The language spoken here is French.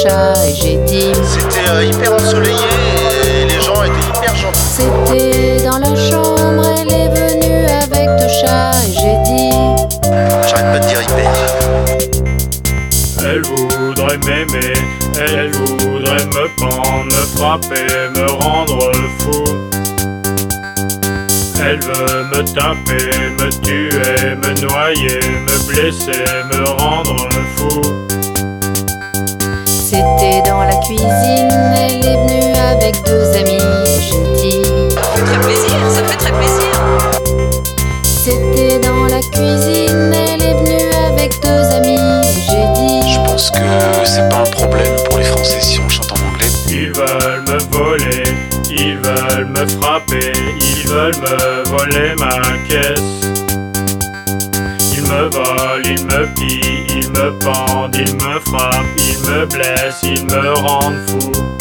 chat et j'ai dit. C'était hyper ensoleillé et les gens étaient hyper gentils. C'était dans la chambre, elle est venue avec deux chats et j'ai dit. J'arrête pas de dire hyper. Elle voudrait m'aimer, elle voudrait me pendre, me frapper, me rendre fou. Elle veut me taper, me tuer, me noyer, me blesser, me rendre fou. C'était dans la cuisine, elle est venue avec deux amis et j'ai dit. Ça fait très plaisir, ça fait très plaisir. C'était dans la cuisine, elle est venue avec deux amis et j'ai dit. Je pense que c'est pas un problème pour les Français si on chante en anglais. Ils veulent me voler, ils veulent me frapper, ils veulent me voler ma caisse. Ils me volent, ils me pillent, ils me pendent, ils me frappent, ils me blessent, ils me rendent fou.